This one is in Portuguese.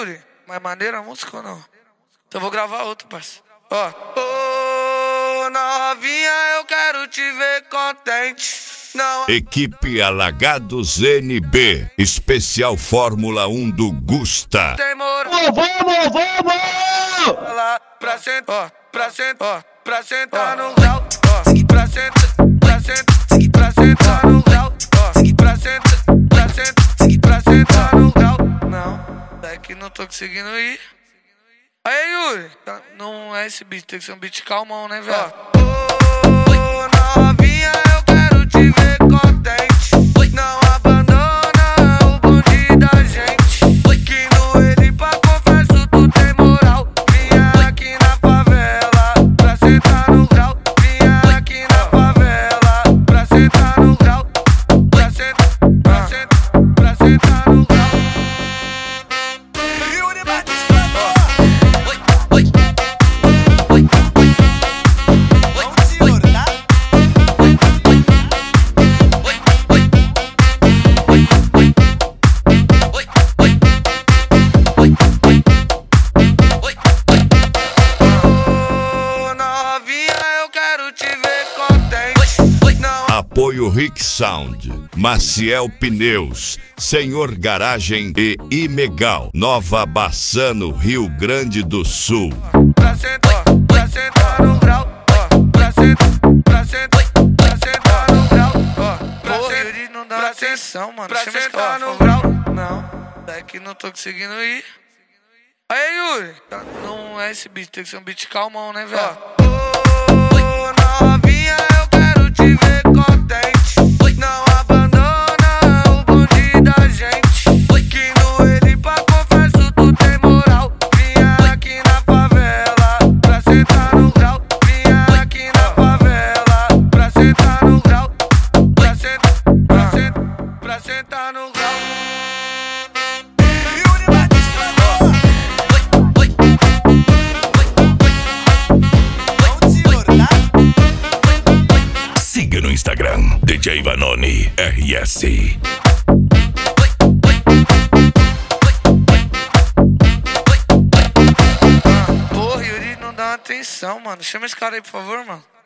Mais maneira a música ou não? Então eu vou gravar outro, parceiro. Ó. Ô, novinha, eu quero te ver contente. Não. Equipe Alagados NB, especial Fórmula 1 do Gusta. Vamos! Lá pra sentar, ó, pra sentar, ó, pra sentar no grau, ó, pra sentar no grau, ó, pra sentar no grau. Não, daqui não tô conseguindo ir. Aí, Yuri, não é esse beat, tem que ser um beat calmão, né, velho? Ô, novinha, eu quero te ver contente. Não abandona o bonde da gente. Que no ele pra confesso tu tem moral. Vinha aqui na favela pra sentar no grau. Vinha aqui na favela pra sentar no grau. Pra sentar no grau. Yuri Batista. Apoio Rick Sound, Maciel Pneus, Senhor Garagem e Imegal, Nova Bassano, Rio Grande do Sul. Pra sentar no grau, ó, pra sentar no grau, ó. Porra, ele não dá atenção, mano. Pra sentar no grau. Não, daqui não tô conseguindo ir. Aí, Yuri, não é esse beat, tem que ser um beat calmão, né, velho? Ô, novinha, eu quero te ver contente. Não abandona o bonde da gente. Que no ele pra confesso tu tem moral. Vinha aqui na favela pra sentar no grau. Vinha aqui na favela pra sentar no grau. Pra sentar no grau. Siga no Instagram, DJ Vanoni RS. Porra, Yuri não dá atenção, mano. Chama esse cara aí, por favor, mano.